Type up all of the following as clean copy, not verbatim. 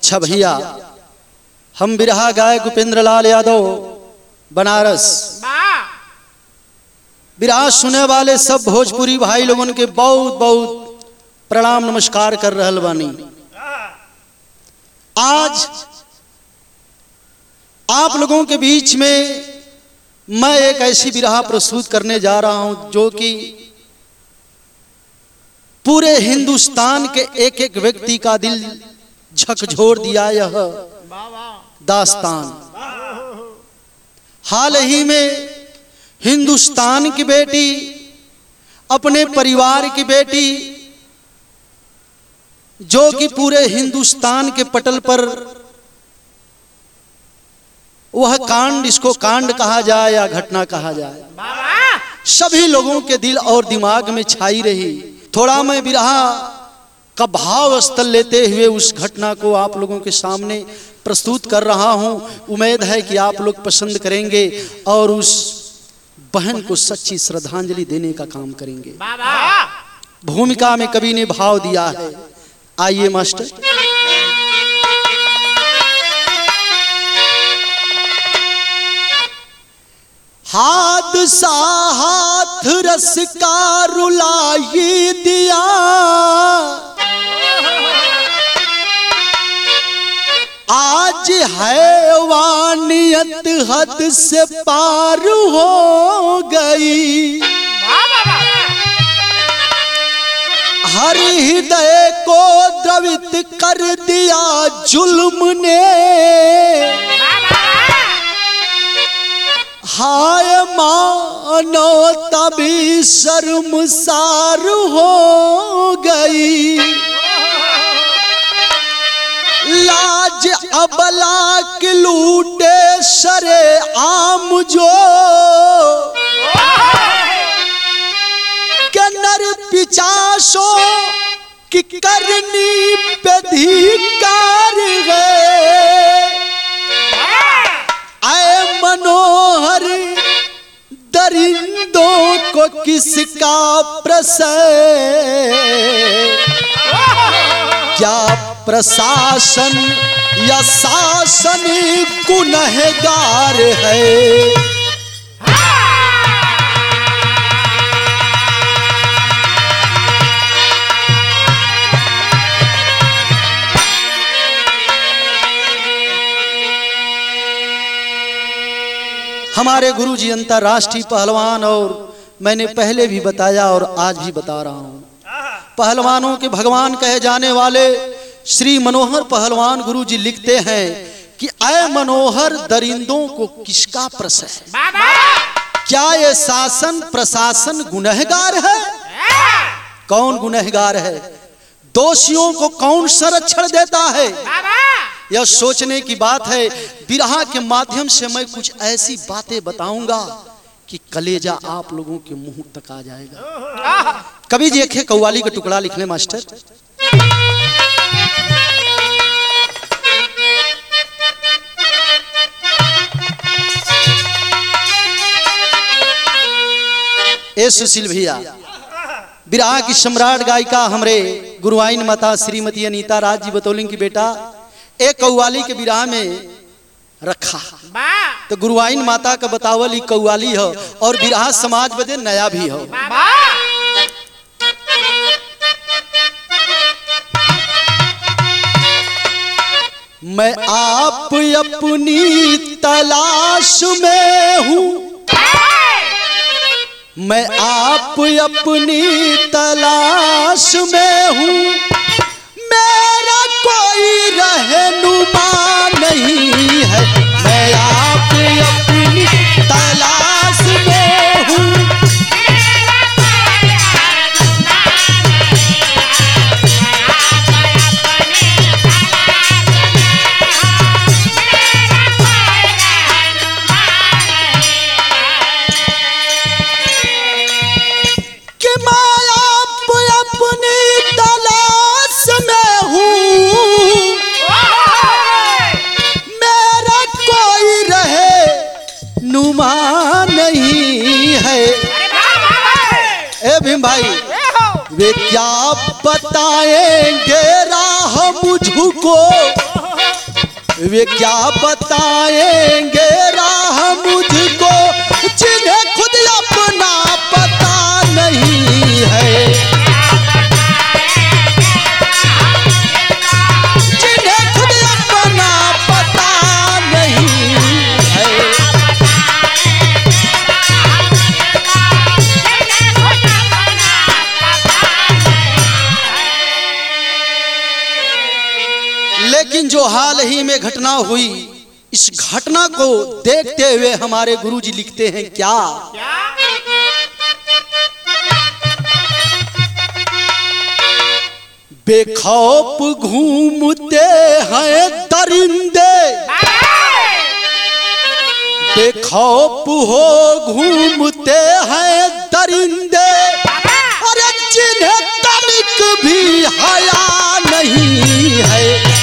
अच्छा भैया, हम बिरहा गायक उपेंद्र लाल यादव बनारस, बिरहा सुने वाले सब भोजपुरी भाई लोगन के बहुत बहुत प्रणाम नमस्कार कर रहल बानी। आज आप लोगों के बीच में मैं एक ऐसी बिरहा प्रस्तुत करने जा रहा हूं जो कि पूरे हिंदुस्तान के एक एक व्यक्ति का दिल झकझोर दिया। यह दास्तान हाल ही में हिंदुस्तान की बेटी, अपने परिवार की बेटी, जो कि पूरे हिंदुस्तान के पटल पर वह कांड, इसको कांड कहा जाए या घटना कहा जाए, सभी लोगों के दिल और दिमाग में छाई रही। थोड़ा मैं बिरहा का भाव स्थल लेते हुए उस घटना को आप लोगों के सामने प्रस्तुत कर रहा हूं। उम्मीद है कि आप लोग पसंद करेंगे और उस बहन को सच्ची श्रद्धांजलि देने का काम करेंगे। भूमिका में कवि ने भाव दिया है। आइए मास्टर। हादसा हाथ रस का रुलाई दिया, आज हैवानियत हद से पार हो गई। हर हृदय को द्रवित कर दिया जुल्म ने, हाय मानो तभी शर्मसार हो गई। लाज अबला के लूटे सरे आम जो, के नर पिचासों की करनी पे धिक्कार है। आए मनोहर दरिंदों को किसका प्रश्रय, क्या प्रशासन या शासन गुनहगार है। हमारे गुरुजी अंतर्राष्ट्रीय पहलवान, और मैंने पहले भी बताया और आज भी बता रहा हूं, पहलवानों के भगवान कहे जाने वाले श्री मनोहर पहलवान गुरुजी लिखते हैं कि ऐ मनोहर दरिंदों को किसका प्रश्रय, क्या ये शासन प्रशासन गुनहगार है? कौन गुनहगार है? दोषियों को कौन संरक्षण देता है? यह सोचने की बात है। बिरहा के माध्यम से मैं कुछ ऐसी बातें बताऊंगा कि कलेजा आप लोगों के मुंह तक आ जाएगा। कवि जी एक कव्वाली का टुकड़ा लिख ले मास्टर। ए सुशील भैया, बिरहा की सम्राट गायिका हमरे गुरुआइन माता श्रीमती अनीता राज जी बतौलिंग की बेटा एक कव्वाली के बिरहा में रखा, तो गुरुआइन माता का बतावल ही कव्वाली हो और बिरहा समाज बदे नया भी हो। मैं आप अपनी तलाश में हूँ, मैं आप अपनी तलाश में हूँ, मेरा कोई रहनुमा नहीं है। मैं आप अपनी तलाश में हूँ, कि मैं आप अपनी तलाश में हूँ, मेरा कोई रहे नुमा नहीं है। ए भीम भाई, वे क्या बताएंगे राह मुझको, वे क्या बताएंगे राह मुझको, जिन्हें खुद अपना पता नहीं है। जिन्हें खुद अपना पता नहीं है। लेकिन जो हाल ही में घटना हुई, इस घटना को देखते हुए हमारे गुरुजी लिखते हैं क्या? बेखौफ घूमते हैं दरिंदे, बेखौफ हो घूमते हैं दरिंदे, अरे जिन्हें तनिक भी हया नहीं है।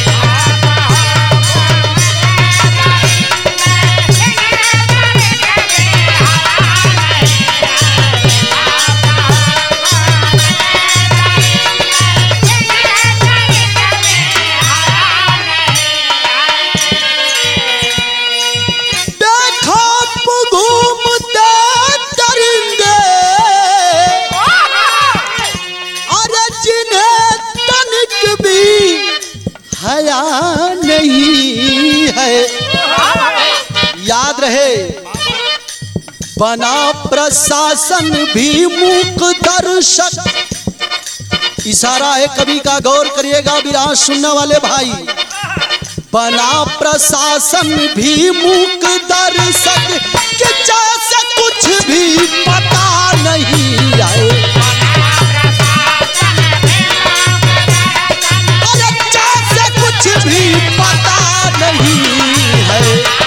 हया नहीं है। याद रहे, बना प्रशासन भी मूक दर्शक। इशारा है कवि का, गौर करिएगा विराज सुनने वाले भाई। बना प्रशासन भी मूक दर्शक, कि जैसे कुछ भी पता नहीं आए। कुछ भी पता नहीं है।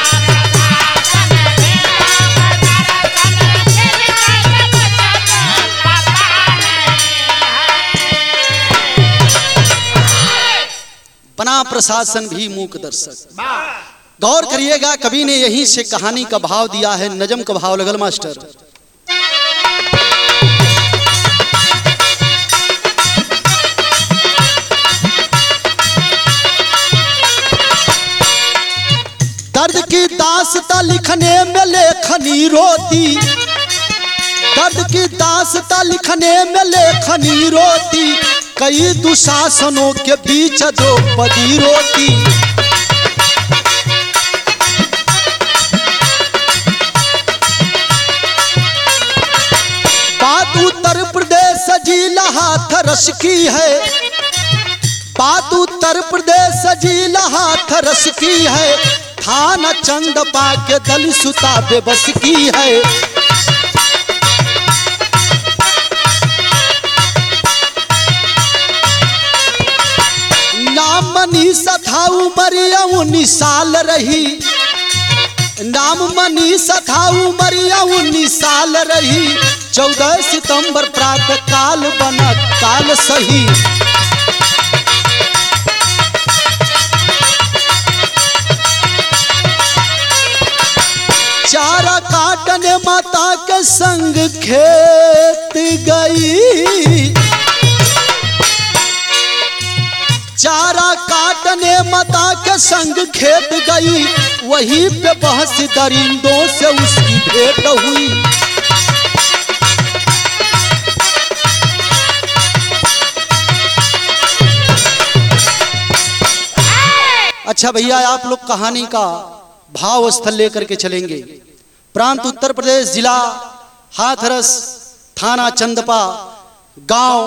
बना प्रशासन भी मूक दर्शक। गौर करिएगा, कवि ने यहीं से कहानी का भाव दिया है। नजम का भाव लगल मास्टर। दर्द की दास्तां लिखने में लेखनी रोती, दर्द की दास्तां लिखने में लेखनी रोती, कई दुशासनों के बीच द्रौपदी रोती। बात उत्तर प्रदेश जिला हाथरस की है, बात उत्तर प्रदेश जिला हाथरस की है। थाना चंदपा के दल सुता बेबस की है। नाम मनीषा था, उमरिया 19 साल रही। नाम मनीषा था, उमरिया 19 साल रही। 14 सितंबर प्रातः काल बना काल सही। चारा काटने माता के संग खेत गई, चारा काटने माता के संग खेत गई। वहीं पे बहस दरिंदों से उसकी भेंट हुई। अच्छा भैया, आप लोग कहानी का भाव स्थल लेकर के चलेंगे। प्रांत उत्तर प्रदेश, जिला हाथरस, थाना चंदपा, गांव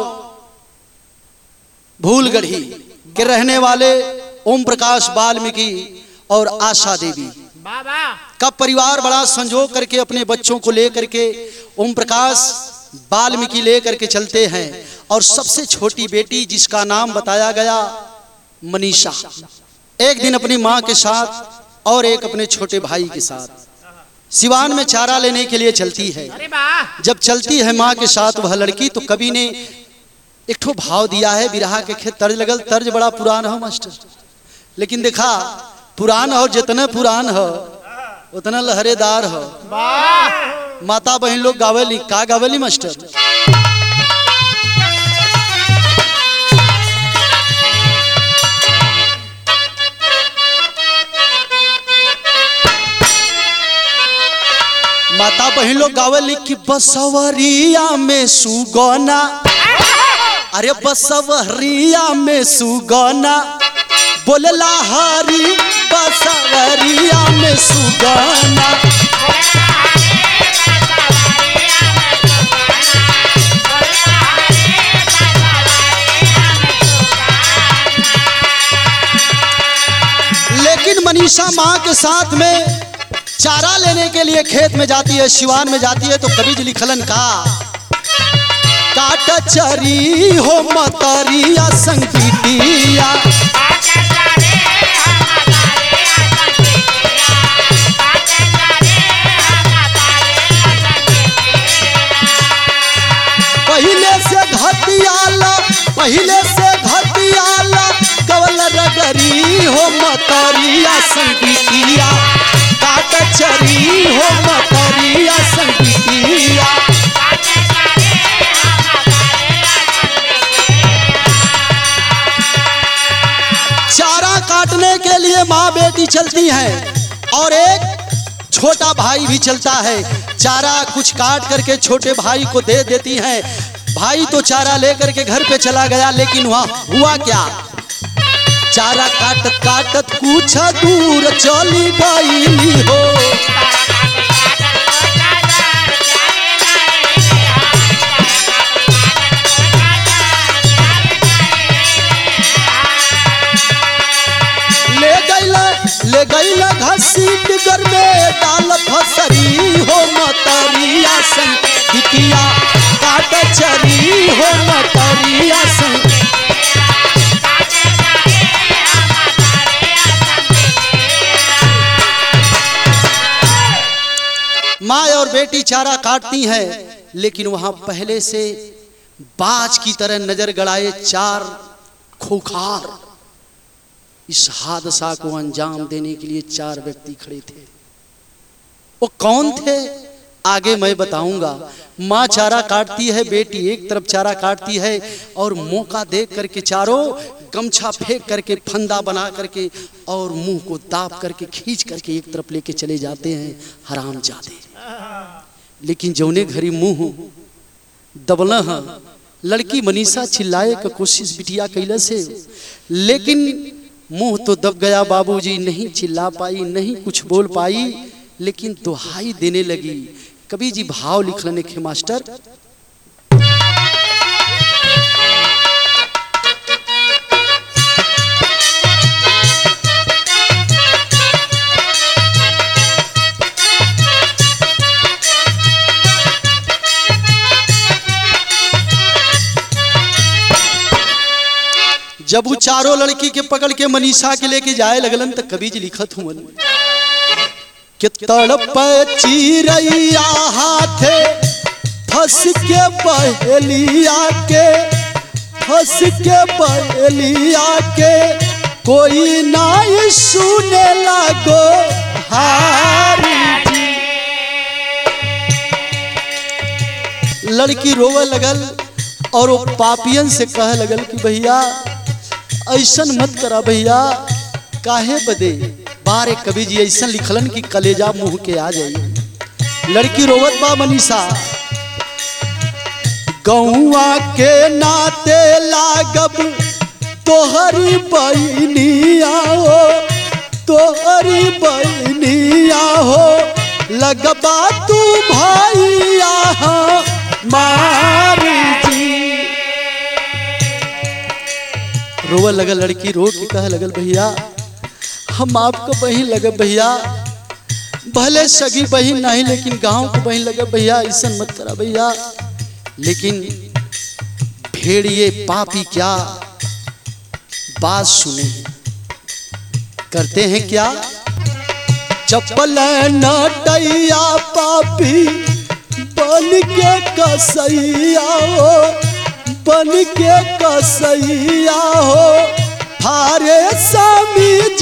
भूलगढ़ी के रहने वाले ओम प्रकाश वाल्मीकि और आशा देवी का परिवार बड़ा संजोग करके अपने बच्चों को लेकर के ओम प्रकाश वाल्मीकि लेकर के चलते हैं। और सबसे छोटी बेटी जिसका नाम बताया गया मनीषा, एक दिन अपनी माँ के साथ और एक अपने छोटे भाई के साथ सिवान में चारा लेने के लिए चलती है। जब चलती है माँ के साथ वह लड़की, तो कवि ने एक ठो भाव दिया है। बिरहा के खेत तर्ज लगल, तर्ज बड़ा पुरान हो मास्टर, लेकिन देखा पुरान और जितना पुरान हो उतना लहरेदार हो। माता बहन लोग गावेली, का गावेली मास्टर? माता बहन लोग गावली कि बसवरिया में सुगौना, अरे बसवरिया में सुगौना बोलला हरी बसवरिया में सुगौना। लेकिन मनीषा माँ के साथ में चारा लेने के लिए खेत में जाती है, सिवान में जाती है, तो कवि जी लिखलन का काट चरी हो मतरिया संगीतिया, पहले से घटियाला कवल रगरी हो मतरिया संगीतिया, काट चरी हो मतरिया संगीतिया। चारा काटने के लिए माँ बेटी चलती हैं और एक छोटा भाई भी चलता है। चारा कुछ काट करके छोटे भाई को दे देती हैं। भाई तो चारा लेकर के घर पे चला गया, लेकिन वहाँ हुआ क्या, चारा काटत काटत कुछ दूर चली गई हो। ले गई घसीट घर में डाल फसरी हो मतरिया संगीतिया, काट चरी हो मतरिया संग। माँ और बेटी चारा काटती हैं, लेकिन वहां पहले से बाज की तरह नजर गड़ाए चार खूंखार इस हादसा को अंजाम देने के लिए चार व्यक्ति खड़े थे। वो कौन थे आगे मैं बताऊंगा। माँ चारा काटती है, बेटी एक तरफ चारा काटती है और मौका देख करके चारों गमछा फेंक करके फंदा बना करके और मुंह को दाब करके खींच करके एक तरफ लेके चले जाते हैं हरामजादे। लेकिन जौने घरी मुंह दबला है, लड़की मनीषा चिल्लाए का कोशिश बिटिया कैला से, लेकिन मुंह तो दब गया बाबूजी, नहीं चिल्ला पाई, नहीं कुछ बोल पाई, लेकिन दुहाई देने लगी। कवि जी भाव लिख लेने के मास्टर, जब वो चारों लड़की के पकड़ के मनीषा के लेके जाए लगलन तो कवि जी लिखत हूँ कि तड़प चिरैया हाथे फंस के बहेलिया के, फंस के बहेलिया के कोई नहीं सुने लगो हारी जी। लड़की रोवे लगल और वो पापियन से कह लगल कि भैया ऐसन मत करा भैया, काहे बदे। बारे कवि जी ऐसा लिखलन कि कलेजा मुंह के आ जाई। लड़की रोवत बा मनीषा, गौआ के नाते लागब तोहरी बहनिया हो, तोहरी बहनिया हो, लगबा तू भैया मारी जी। रोवा लगल लड़की, रो के कह लगल भैया हम आपको बहन लगे भैया, भले सगी बहन नहीं लेकिन गांव को बहन लगे भैया, ऐसा मत करा भैया। लेकिन भेड़िए पापी क्या बात सुने, करते हैं क्या, चप्पल नटैया पापी बन के कसैया हो, बन के कसैया हो, थारे समीज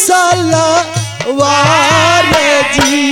सलवार जी।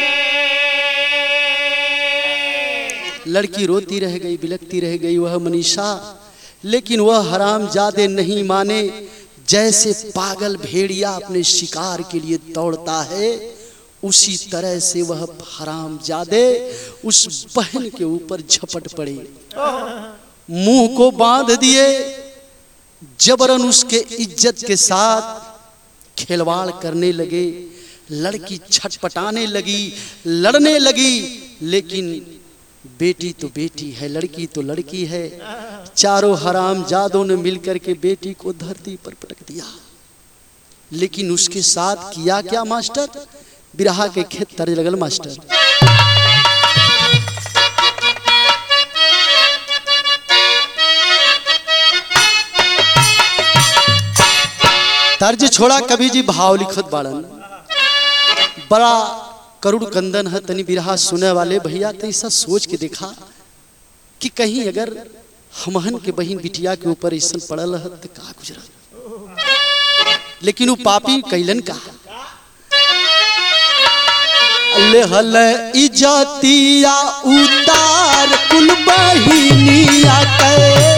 लड़की रोती रह गई, बिलखती रह गई वह मनीषा, लेकिन वह हरामजादे नहीं माने। जैसे पागल भेड़िया अपने शिकार के लिए दौड़ता है, उसी तरह से वह हरामजादे उस बहन के ऊपर झपट पड़े, मुंह को बांध दिए, जबरन उसके इज्जत के साथ खिलवाड़ करने लगे। लड़की छटपटाने लगी, लड़ने लगी, लेकिन बेटी तो बेटी है, लड़की तो लड़की है। चारों हरामजादों ने मिलकर के बेटी को धरती पर पटक दिया। लेकिन उसके साथ किया क्या मास्टर? बिरहा के खेत तर्ज लगल मास्टर। तर्ज छोड़ा कवि जी भाव लिखत बाड़न, बड़ा करुण कंदन है। तनी बिरहा सुने वाले भैया तो ऐसा सोच के देखा कि कहीं अगर हमहन के बहन बिटिया के ऊपर ऐसा पड़ल है तो का गुजरा। लेकिन वो पापी कैलन का लेहल इजातिया उतार कुल बहिनिया के,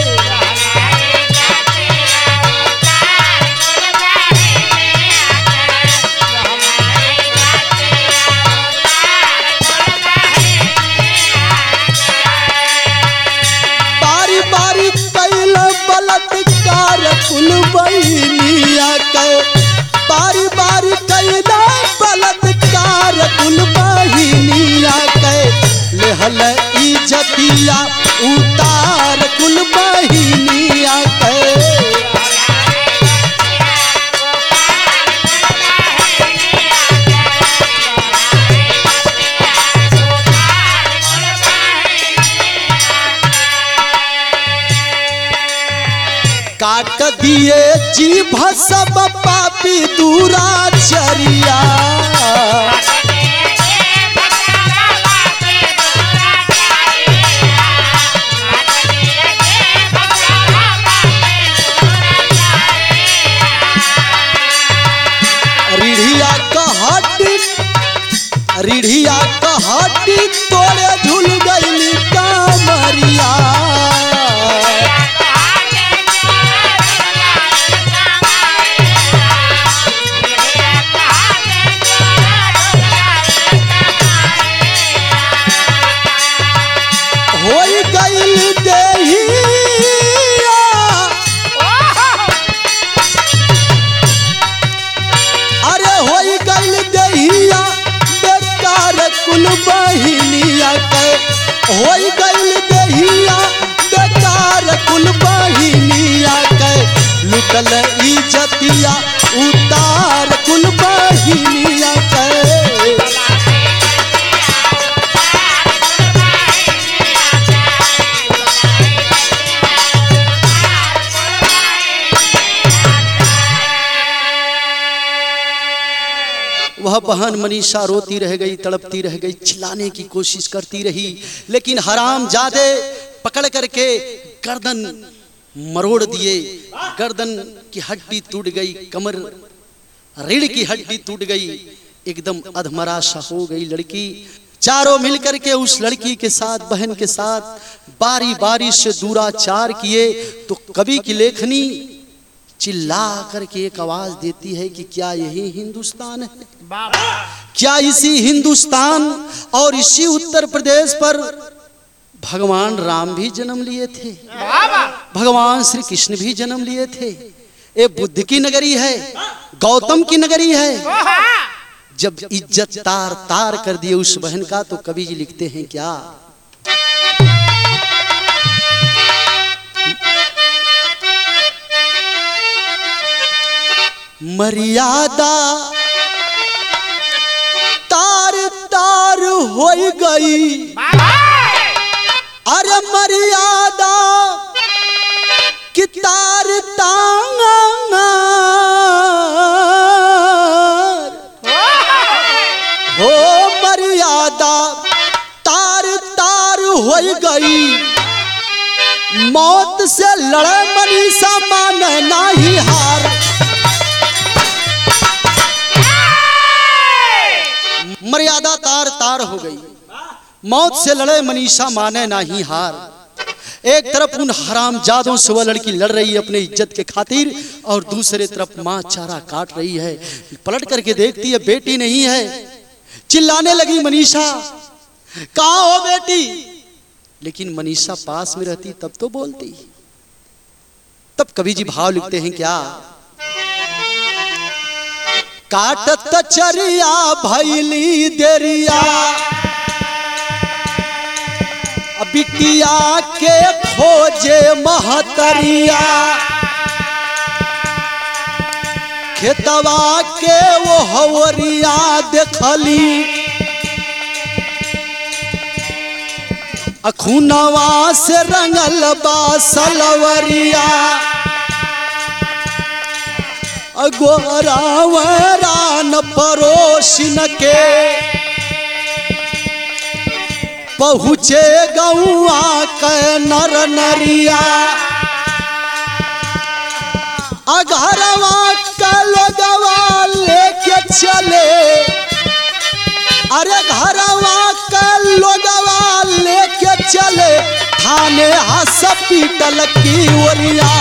कुल बहिनिया के, बारी बारी कैला बलात्कार कुल बहिनिया के, लेहल इज्जतिया उतार कुल बहिनिया के। काट दिए जीभ सब पापी दुराचरिया, रीढ़िया कहटी तोड़े झूल गई कामरिया। बहिनिया के होई गइल देहिया बेकार कुल बहिनिया के, लुटल इज्जतिया उतार कुल बहिनिया के। वह बहन मनीषा रोती रह गई, तड़पती रह गई, चिल्लाने की कोशिश करती रही, लेकिन हरामजादे पकड़ करके गर्दन मरोड़ दिए। गर्दन की हड्डी टूट गई, कमर रीढ़ की हड्डी टूट गई, एकदम अधमराशा हो गई लड़की। चारों मिलकर के उस लड़की के साथ, बहन के साथ बारी बारी से दुराचार किए। तो कवि की लेखनी चिल्ला करके एक आवाज देती है कि क्या यही हिंदुस्तान है? क्या इसी हिंदुस्तान और इसी उत्तर प्रदेश पर भगवान राम भी जन्म लिए थे, भगवान श्री कृष्ण भी जन्म लिए थे। ये बुद्ध की नगरी है, गौतम की नगरी है। जब इज्जत तार तार कर दिए उस बहन का, तो कवि जी लिखते हैं क्या? मर्यादा तार तार हो गई, अरे मर्यादा कि तार तार हो, मर्यादा तार तार हो गई। मौत से लड़े मनीषा माने नहीं हार, मर्यादा तार तार हो गई। मौत से लड़े मनीषा माने नहीं हार। एक तरफ उन हरामजादों से वह लड़की लड़ रही है अपने इज्जत के खातिर, और दूसरे तरफ माँ चारा काट रही है। पलट करके देखती है बेटी नहीं है। चिल्लाने लगी मनीषा, कहाँ हो बेटी? लेकिन मनीषा पास में रहती तब तो बोलती। तब कवि जी भाव लिखते हैं क्या? काटत चरिया भैली देरिया, बिटिया के खोजे महतरिया, खेतवा के वो हवरिया देखली, अखुनवा से रंगल बा सलवरिया, गोरावरान परोसिन के पहुँचे गौआ के नर नरिया, अघरवा का लगवा लेके चले, अरे घरवा का लगवा लेके चले थाने हॉस्पिटल की ओरिया।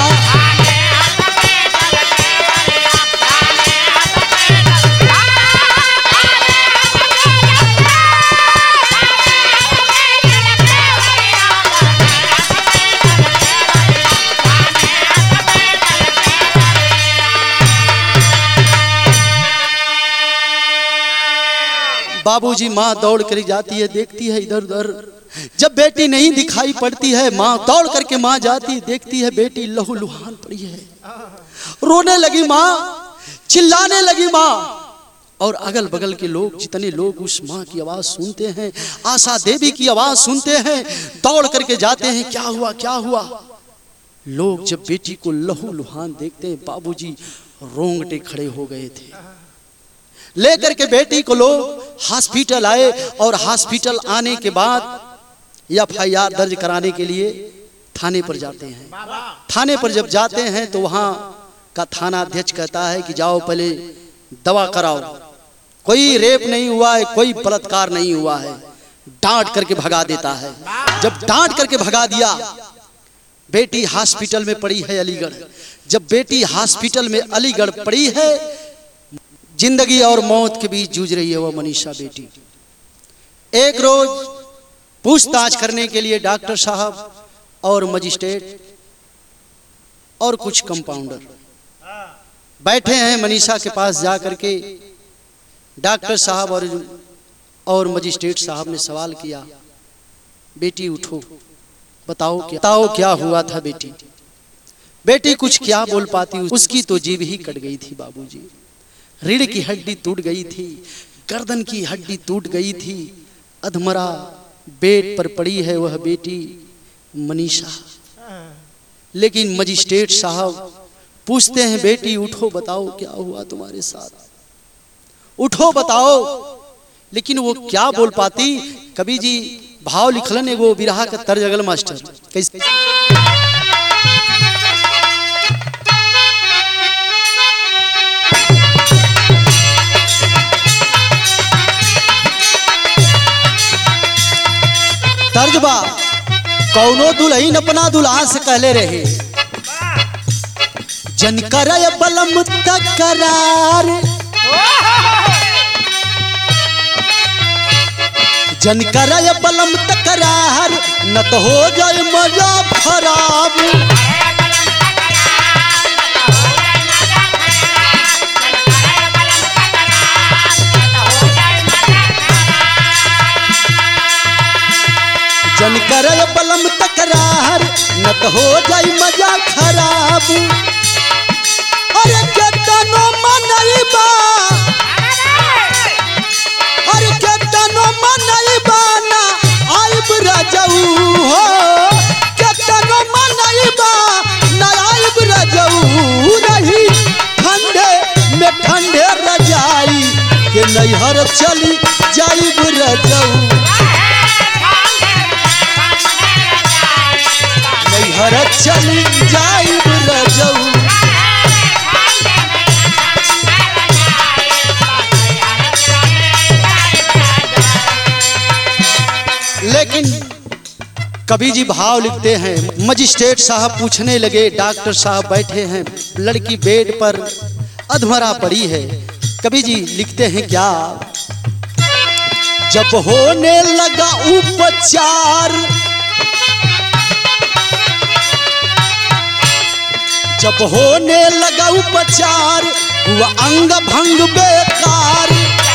बाबूजी, माँ दौड़ कर जाती है, देखती है इधर उधर, जब बेटी नहीं दिखाई पड़ती है माँ दौड़ करके माँ जाती है, देखती है बेटी लहूलुहान पड़ी है, रोने लगी माँ, चिल्लाने लगी माँ। और अगल बगल के लोग, जितने लोग उस माँ की आवाज सुनते हैं, आशा देवी की आवाज सुनते हैं, दौड़ करके जाते हैं, क्या हुआ क्या हुआ। लोग जब बेटी को लहूलुहान देखते हैं, बाबूजी रोंगटे खड़े हो गए थे। लेकर के बेटी को लोग हॉस्पिटल आए और हॉस्पिटल आने के बाद एफआईआर दर्ज कराने के लिए थाने पर जाते हैं। थाने पर जब जाते हैं तो वहाँ का थाना अध्यक्ष कहता है कि जाओ पहले दवा कराओ, कोई रेप नहीं हुआ है, कोई बलात्कार नहीं हुआ है। डांट करके भगा देता है। जब डांट करके भगा दिया, बेटी हॉस्पिटल में पड़ी है अलीगढ़। जब बेटी हॉस्पिटल में अलीगढ़ पड़ी है, जिंदगी और मौत के बीच जूझ रही है वो मनीषा बेटी। एक रोज पूछताछ करने के लिए डॉक्टर साहब और मजिस्ट्रेट और कुछ कंपाउंडर बैठे हैं मनीषा के पास। जा करके डॉक्टर साहब और मजिस्ट्रेट साहब ने सवाल किया, बेटी उठो, बताओ क्या हुआ था बेटी। बेटी कुछ क्या बोल पाती, उसकी तो जीभ ही कट गई थी बाबूजी। रीढ़ की हड्डी टूट गई थी, गर्दन की हड्डी टूट गई थी, अधमरा बेड पर पड़ी है वह बेटी मनीषा। लेकिन मजिस्ट्रेट साहब पूछते हैं, बेटी उठो, बताओ क्या हुआ तुम्हारे साथ, उठो बताओ। लेकिन वो क्या बोल पाती। कवि जी भाव लिखलन एगो बिरहा का तर्ज अगल मास्टर कैसे। तर्जबा कौनो दुल्हन अपना दुल्हा से कहले रहे, जन करय बलम तकरार, जन करय बलम तकरार, न तो हो जाए मजा खराब। जन करय बलम तकरार, न तो हो जाए मजा खराब। अरे केतनो मनइबा, अरे केतनो मनइबा ना आइब रजऊ हो, केतनो मनइबा ना आइब रजऊ। रही ठंडे में ठंडे रजाई के नैहर चली जाइब रजऊ, नैहर चली जाइब रजऊ। लेकिन कवि जी भाव लिखते हैं, मजिस्ट्रेट साहब पूछने लगे, डॉक्टर साहब बैठे हैं, लड़की बेड पर अधमरा पड़ी है। कवि जी लिखते हैं क्या, जब होने लगा उपचार, जब होने लगा उपचार हुआ अंग भंग बेकार।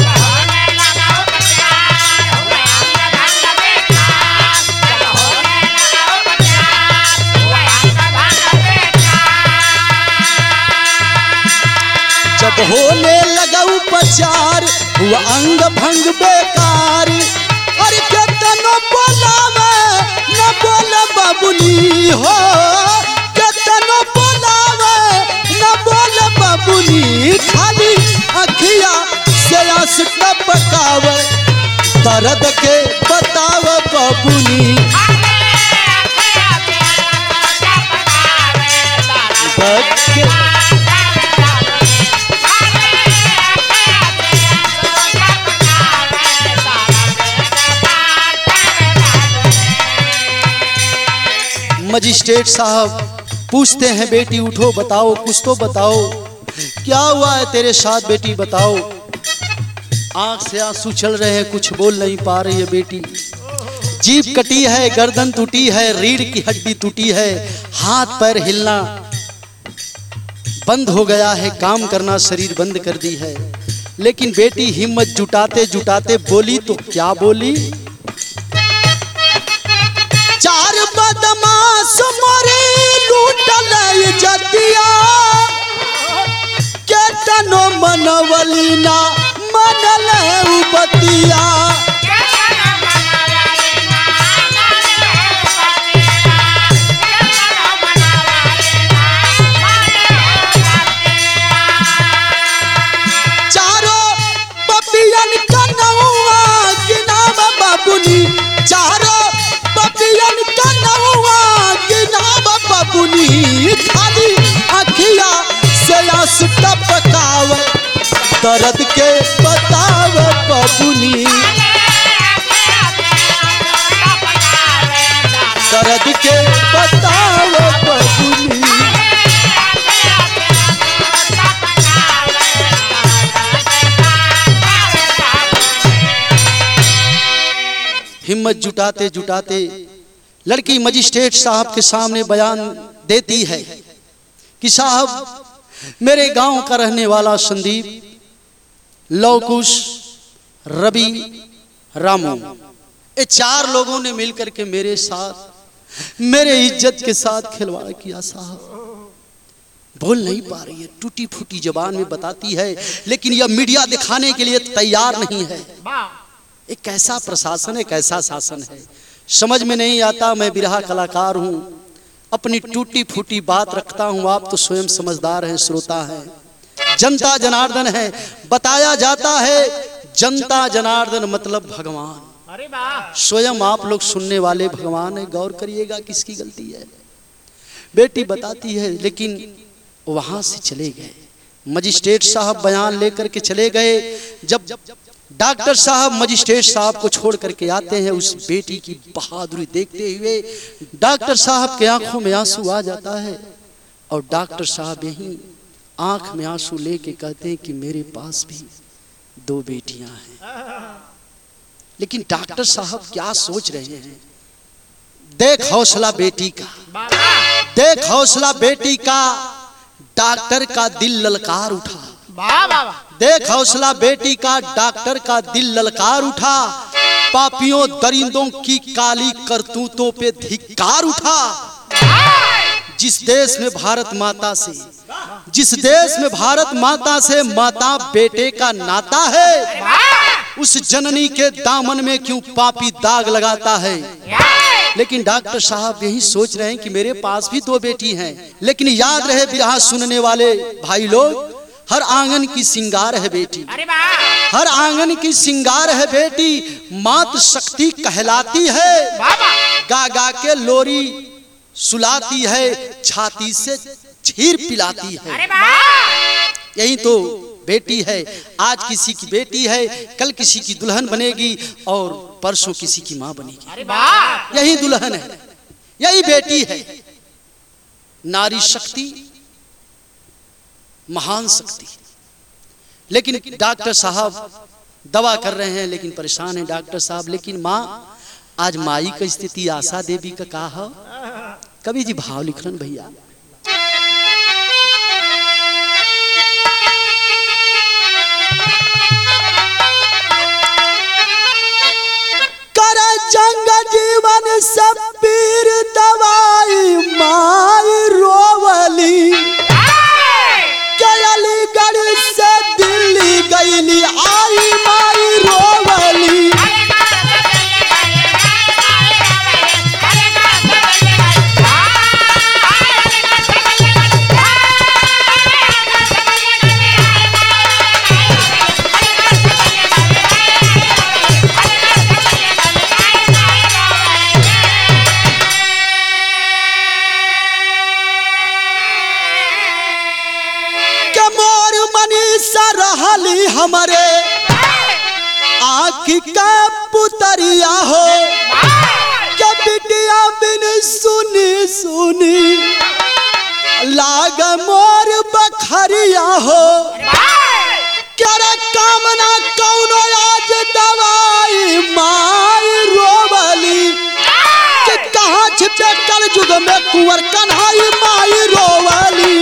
जब होने लगा उपचार हुआ अंग भंग बेकार। अरे केतनो बोलावे न बोले बाबुनी हो, केतनो बोलावे न बोले बाबुनी, खाली अखिया से आंस टपकावे, दर्द के बतावे बाबुनी। मजिस्ट्रेट साहब पूछते हैं, बेटी उठो बताओ, कुछ तो बताओ, क्या हुआ है तेरे साथ बेटी बताओ। आंख से आंसू चल रहे हैं, कुछ बोल नहीं पा रही है बेटी। जीभ कटी है, गर्दन टूटी है, रीढ़ की हड्डी टूटी है, हाथ पैर हिलना बंद हो गया है, काम करना शरीर बंद कर दी है। लेकिन बेटी हिम्मत जुटाते जुटाते बोली तो क्या बोली। चार बदमाश मोरे लूटल इज्जतिया, केतनो मनवली ना मनल बतिया। चारों पपियन का नौआ गिनावा बाबुनी, चारों पपियन का नौआ गिनावा बाबुनी, खाली अखिया से आंस टपकावे, दर्द के बतावे बाबुनी, दर्द के बतावे बाबुनी। हिम्मत जुटाते जुटाते लड़की मजिस्ट्रेट साहब के सामने बयान देती है कि साहब मेरे गांव का रहने वाला संदीप, लवकुश, रवि, रामू, ये चार लोगों ने मिलकर के मेरे साथ मेरे इज्जत के साथ खिलवाड़ किया। साहब बोल नहीं पा रही है, टूटी फूटी जबान में बताती है, लेकिन यह मीडिया दिखाने के लिए तैयार नहीं है। एक कैसा प्रशासन है, कैसा शासन है, समझ में नहीं आता। मैं बिरहा कलाकार हूँ, अपनी टूटी फूटी बात रखता हूँ, आप तो स्वयं समझदार हैं, श्रोता हैं, जनता जनार्दन है। बताया जाता है जनता जनार्दन मतलब भगवान, स्वयं आप लोग सुनने वाले भगवान है। गौर करिएगा किसकी गलती है। बेटी बताती है, लेकिन वहां से चले गए मजिस्ट्रेट साहब, बयान लेकर के चले गए। जब डॉक्टर साहब मजिस्ट्रेट साहब को छोड़ करके आते हैं, उस बेटी की बहादुरी देखते हुए डॉक्टर साहब के आंखों में आंसू आ जाता है, और डॉक्टर साहब यही आंख में आंसू लेके कहते हैं कि मेरे पास भी दो बेटियां हैं। लेकिन डॉक्टर साहब क्या सोच रहे हैं, देख हौसला बेटी का, देख हौसला बेटी का, डॉक्टर का दिल ललकार उठा। देख हौसला बेटी का, डॉक्टर का दिल ललकार उठा। पापियों दरिंदों की काली करतूतों पे धिक्कार उठा। जिस देश में भारत माता से, जिस देश में भारत माता से माता बेटे का नाता है, उस जननी के दामन में क्यों पापी दाग लगाता है। लेकिन डॉक्टर साहब यही सोच रहे हैं कि मेरे पास भी दो बेटी हैं। लेकिन याद रहे बिरहा सुनने वाले भाई लोग, हर आंगन की सिंगार है बेटी, हर आंगन की सिंगार है बेटी, मात शक्ति कहलाती है। गा गा के लोरी सुलाती है, छाती से छीर पिलाती है। यही तो बेटी है। आज किसी की बेटी है, कल किसी की दुल्हन बनेगी, और परसों किसी की मां बनेगी। यही दुल्हन है, यही बेटी है। नारी शक्ति महान शक्ति। लेकिन डॉक्टर साहब दवा कर रहे हैं लेकिन परेशान है डॉक्टर साहब। लेकिन माँ आज माई का स्थिति आशा देवी का का है। कवि जी भाव लिखलन भैया, कर जंग जीवन सब पीर दवाई माई रोवली, अलीगढ़ से दिल्ली गईली आई माई रोवली। रहली हमारे आँखी का पुतरिया हो, क्या बिटिया बिन सुनी सुनी लाग मोर बखरिया हो। क्या रे कामना कौनो आज दवाई माई रोवली, कि कहाँ छिपे कल युग में कुंवर कन्हाई माई रोवली।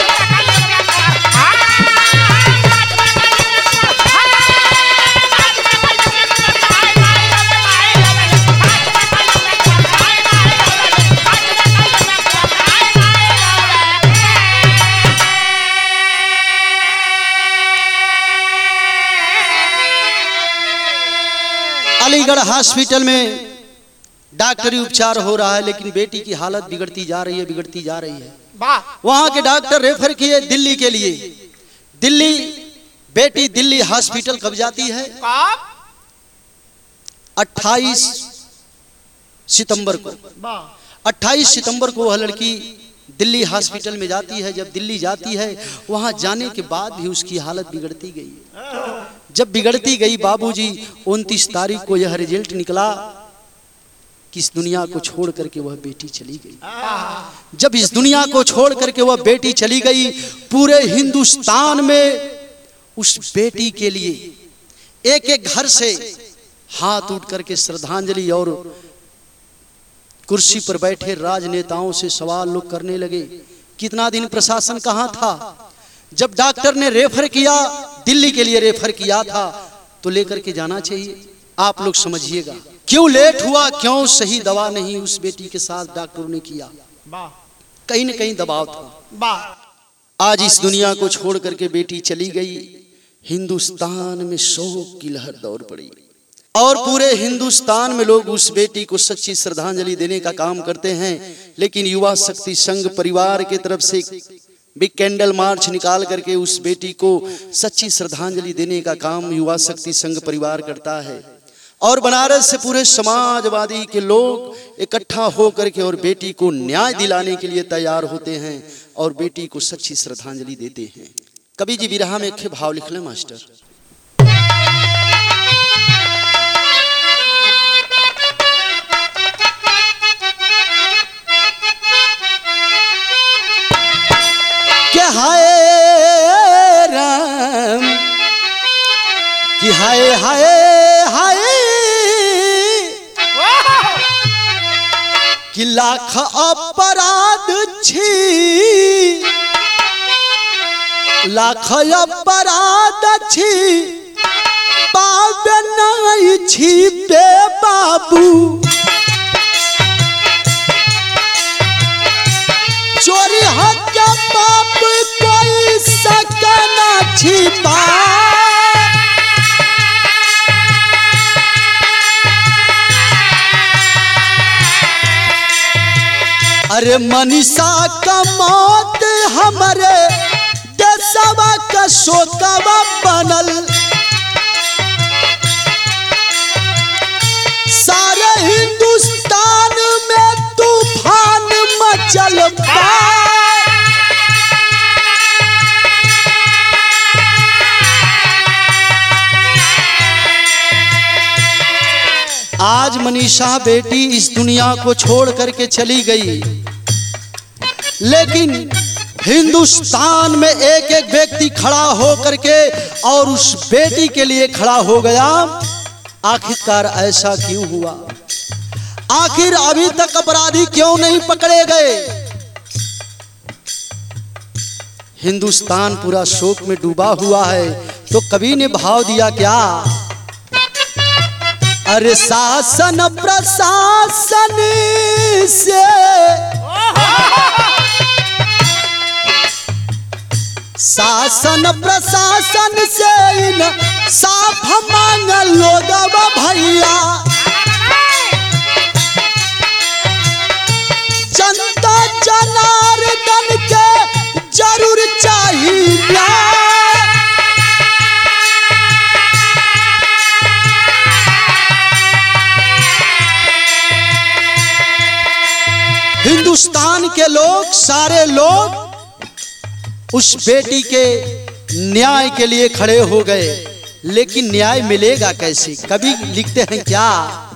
अलीगढ़ हॉस्पिटल में डॉक्टरी उपचार हो रहा है लेकिन बेटी की हालत बिगड़ती जा रही है, बिगड़ती जा रही है। वहां के डॉक्टर रेफर किए दिल्ली के लिए। दिल्ली बेटी दिल्ली हॉस्पिटल कब जाती है? 28 सितंबर को। 28 सितंबर को वह लड़की दिल्ली हॉस्पिटल में जाती है। जब दिल्ली जाती है वहां जाने के बाद भी उसकी हालत बिगड़ती गई। जब बिगड़ती गई बाबूजी 29 तारीख को यह रिजल्ट निकला कि इस दुनिया को छोड़ करके वह बेटी चली गई। जब इस दुनिया को छोड़ करके वह बेटी चली गई, पूरे हिंदुस्तान में उस बेटी के लिए एक एक घर से हाथ उठ करके श्रद्धांजलि और कुर्सी पर बैठे राजनेताओं से सवाल लोग करने लगे। कितना दिन प्रशासन कहां था? जब डॉक्टर ने रेफर किया, दिल्ली के लिए रेफर किया था, तो लेकर के जाना चाहिए। आप लोग समझिएगा क्यों लेट हुआ, क्यों सही दवा नहीं उस बेटी के साथ डॉक्टरों ने किया। कहीं न कहीं दबाव था। आज इस दुनिया को छोड़ करके बेटी चली गई। हिंदुस्तान में शोक की लहर दौड़ पड़ी और पूरे हिंदुस्तान में लोग उस बेटी को सच्ची श्रद्धांजलि देने का काम करते हैं। लेकिन युवा शक्ति संघ परिवार की तरफ से बिग कैंडल मार्च निकाल करके उस बेटी को सच्ची श्रद्धांजलि देने का काम युवा शक्ति संघ परिवार करता है। और बनारस से पूरे समाजवादी के लोग इकट्ठा होकर के और बेटी को न्याय दिलाने के लिए तैयार होते हैं और बेटी को सच्ची श्रद्धांजलि देते हैं। कवि जी बिरहा में एक भाव लिख ले मास्टर। हाय राम कि हाय हाय हाय कि लाख अपराध छी, लाख अपराध छी, पाप नहीं छी बे बाबू। चोरी हत्या पाप कोई सकना छिपा, अरे मनीषा का मौत हमारे देशवा का शोकवा बनल। सारे हिंदुस्तान में तूफान मचल बा। आज मनीषा बेटी इस दुनिया को छोड़ करके चली गई, लेकिन हिंदुस्तान में एक एक व्यक्ति खड़ा हो करके और उस बेटी के लिए खड़ा हो गया। आखिरकार ऐसा क्यों हुआ? आखिर अभी तक अपराधी क्यों नहीं पकड़े गए? हिंदुस्तान पूरा शोक में डूबा हुआ है। तो कवि ने भाव दिया क्या? अरे शासन प्रशासन से शासन प्रशासन से इन साफ मांग लोगवा भैया। जनता जनार्दन के जरूर चाहिए। हिंदुस्तान के लोग, सारे लोग उस बेटी के न्याय के लिए खड़े हो गए। लेकिन न्याय मिलेगा कैसे? कवि लिखते हैं क्या?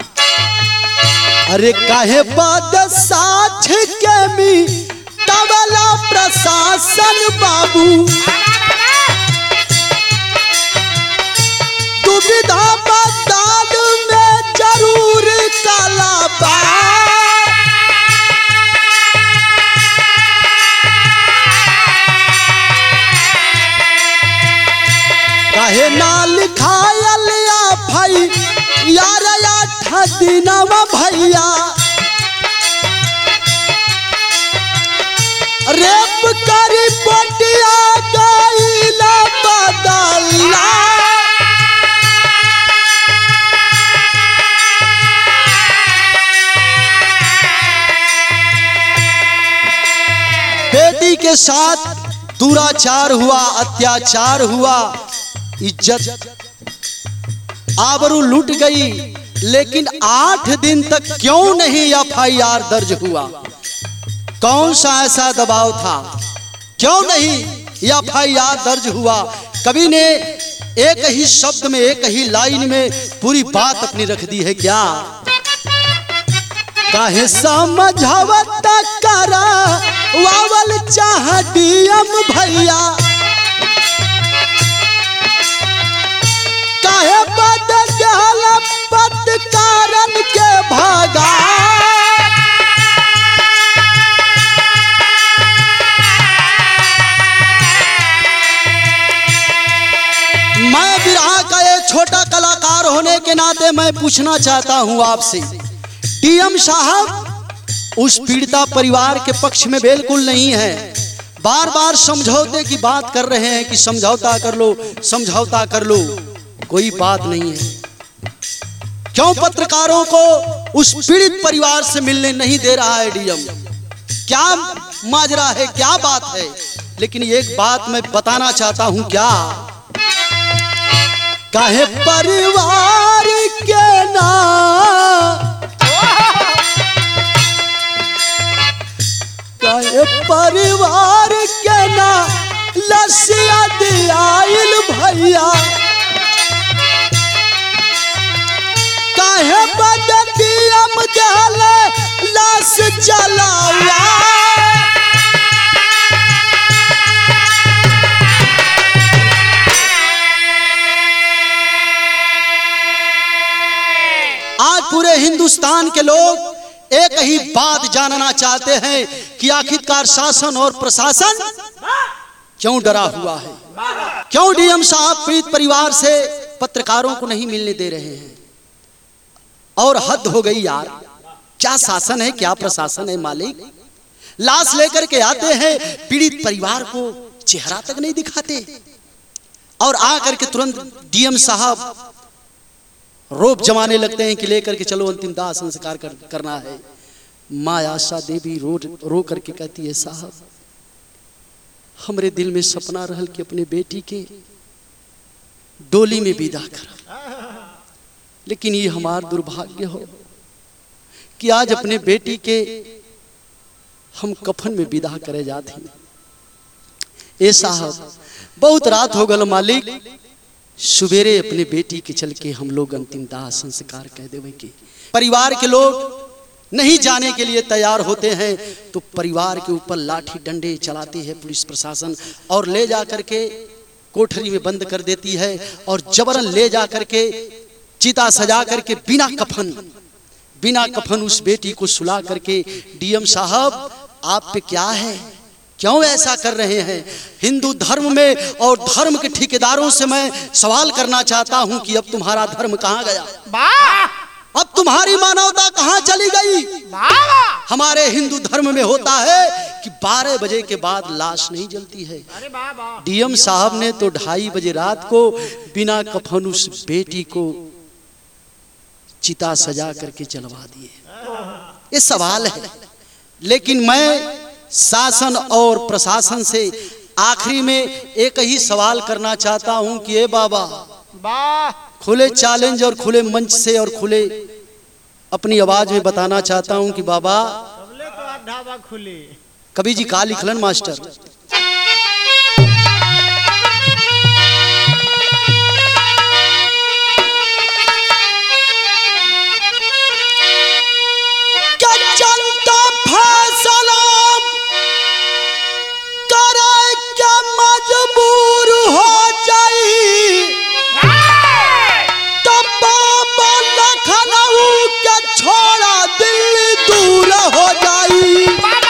अरे काहे बादशाह के मी तबला प्रशासन बाबू। दुविधा बदल में जरूर काला बा। काहे ना लिखायल या भाई यार 8 दिनवा भैया। रेप करी पटिया गईला बदला। बेटी के साथ दुराचार हुआ, अत्याचार हुआ, इज्जत आबरू लूट गई। लेकिन 8 दिन तक क्यों नहीं FIR दर्ज हुआ? कौन सा ऐसा दबाव था? क्यों नहीं FIR दर्ज हुआ? कवि ने एक ही शब्द में, एक ही लाइन में पूरी बात अपनी रख दी है क्या? काहे समझावता करा वावल चाह DM भैया। काहे बदल पत्कारन के भागा। मैं बिरहा का एक छोटा कलाकार होने के नाते मैं पूछना चाहता हूं आपसे, DM साहब उस पीड़िता परिवार के पक्ष में बिल्कुल नहीं है। बार बार समझौते की बात कर रहे हैं कि समझौता कर लो, समझौता कर लो। कोई बात नहीं है। क्यों पत्रकारों को उस पीड़ित परिवार से मिलने नहीं दे रहा है DM? क्या माजरा है, क्या बात है? लेकिन एक बात मैं बताना चाहता हूं क्या? काहे परिवार के ना काहे परिवार के ना लसिया दियाइल भैया। काहे बदतियम जले लाश जलावा। आज पूरे हिंदुस्तान के लोग एक ही बात जानना चाहते हैं कि आखिरकार शासन और प्रशासन क्यों डरा हुआ है? क्यों DM साहब पीड़ित परिवार से पत्रकारों को नहीं मिलने दे रहे हैं? और हद हो गई यार। क्या शासन है, क्या प्रशासन है मालिक? लाश लेकर के आते हैं, पीड़ित परिवार को चेहरा तक नहीं दिखाते और आकर के तुरंत DM साहब रोप जमाने लगते हैं कि लेकर के चलो अंतिम दाह संस्कार करना है। माँ आशा देवी रो करके कहती है, साहब हमरे दिल में सपना रहल कि अपने बेटी के डोली में विदा कर, लेकिन ये हमार दुर्भाग्य हो कि आज अपने बेटी के हम कफन में विदा करे जाते हैं। ए साहब बहुत रात हो गल मालिक, सुबेरे अपने बेटी के चल के हम लोग अंतिम दाह संस्कार कह देवे के। परिवार के लोग नहीं जाने के लिए तैयार होते हैं तो परिवार के ऊपर लाठी डंडे चलाती है पुलिस प्रशासन और ले जा करके कोठरी में बंद कर देती है और जबरन ले जा करके चिता सजा करके बिना कफन उस बेटी को सुला करके, डीएम साहब आप पे क्या है, क्यों ऐसा कर रहे हैं? हिंदू धर्म में और धर्म के ठेकेदारों से मैं सवाल करना चाहता हूं कि अब तुम्हारा धर्म कहां गया? अब तुम्हारी मानवता कहां चली गई? हमारे हिंदू धर्म में होता है कि 12 बजे के बाद लाश नहीं जलती है। डीएम साहब ने तो 2:30 बजे रात को बिना कफन उस बेटी को चिता सजा करके जलवा दिए। ये सवाल है। लेकिन मैं शासन और प्रशासन से आखिरी में एक ही सवाल करना चाहता हूं कि ए बाबा, खुले चैलेंज और खुले मंच से और खुले अपनी आवाज में बताना चाहता हूं कि बाबा, कवि जी का लिखलन मास्टर, मजबूर हो जाई तो बाबा लखनऊ के छोड़ा दिल्ली दूर हो जाई।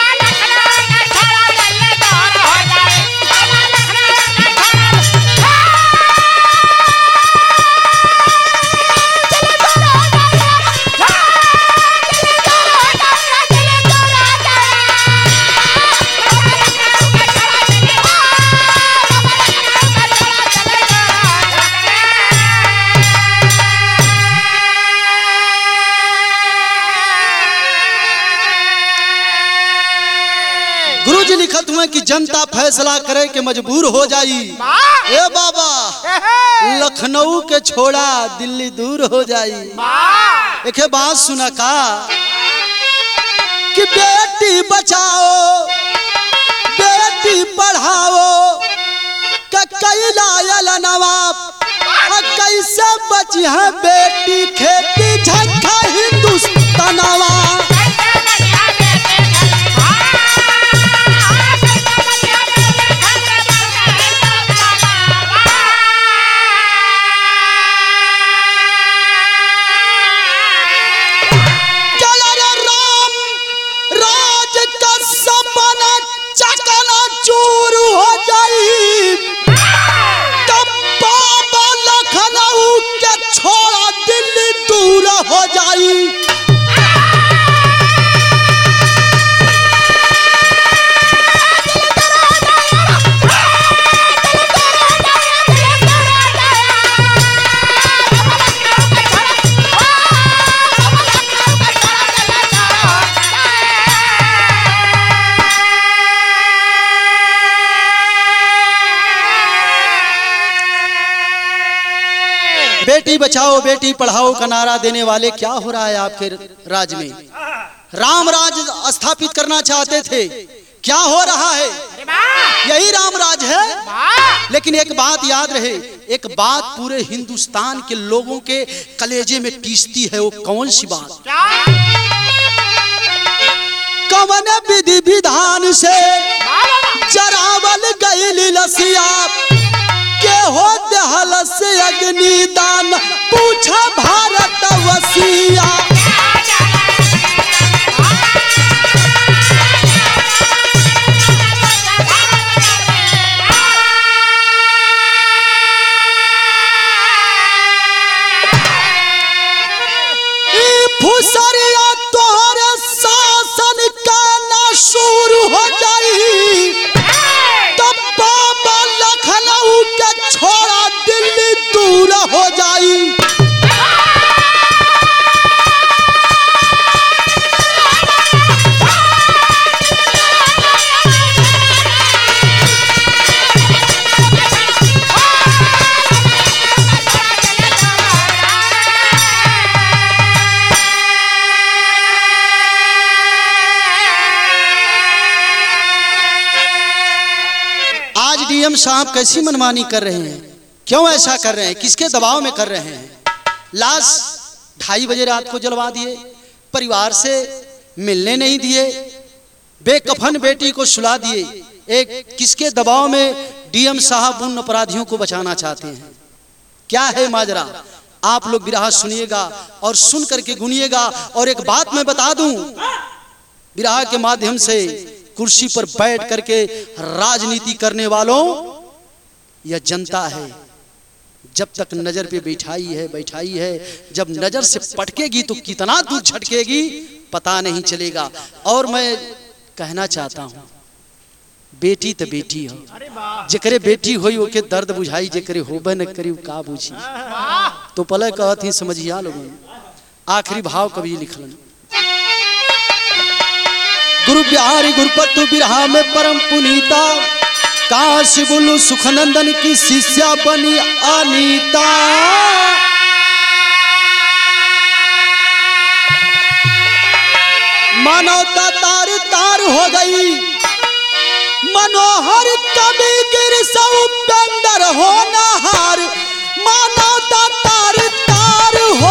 गुरुजी लिखत हुए कि जनता फैसला करे के मजबूर हो जाई। ए बाबा, लखनऊ के छोड़ा दिल्ली दूर हो जाई। एक बात सुना का कि बेटी बचाओ बेटी पढ़ाओ कैला नवाब, कैसे बची है बेटी खेती झंखा हिंदुस्तानवा। चूर हो जाई तब बाबा लखनऊ के छोड़ा दिल्ली दूर हो जाई। बेटी बचाओ बेटी पढ़ाओ का नारा देने वाले क्या हो रहा है आपके राज्य में? राम राज स्थापित करना चाहते थे, क्या हो रहा है? यही राम राज है। लेकिन एक बात याद रहे, एक बात पूरे हिंदुस्तान के लोगों के कलेजे में टीसती है। वो कौन सी बात? कवन विधि विधान से जरावल गई लसिया के हो दहल से अग्निदान पूछा भारत वसिया। फुसरिया तोहरे शासन का ना शुरू हो जाई तब बाबा लखनऊ के छोड़ा दिल्ली दूर हो जाई। डीएम साहब कैसी मनमानी कर रहे हैं? क्यों ऐसा कर रहे हैं? किसके दबाव में कर रहे हैं? लाश 2:30 बजे रात को जलवा दिए, परिवार से मिलने नहीं दिए, बेकफन बेटी को सुला दिए। एक किसके दबाव में डीएम साहब उन अपराधियों को बचाना चाहते हैं? क्या है माजरा? आप लोग बिरहा सुनिएगा और सुन करके गुनिएगा। और एक बात मैं बता दूं, बिरहा के माध्यम से कुर्सी पर बैठ करके राजनीति करने वालों यह जनता है। जब तक नजर पे बैठाई है, जब नजर से पटकेगी तो कितना दूर झटकेगी पता नहीं चलेगा। और मैं कहना चाहता हूं, बेटी तो बेटी हो, जेकरे बेटी होई ओके दर्द बुझाई, जेकरे होबे न करी का बुझी। तो पले कहत ही समझिया लोगन। आखिरी भाव कवि लिखलन, गुरु बिहारी गुरुपतु बिरहा में परम पुनीता, काशी बुल्लू सुखनंदन की शिष्या बनी अनीता। मानवता तार तार हो गई, मनोहर कवि गिर सब बंदर हो नहार। मानवता तार तार हो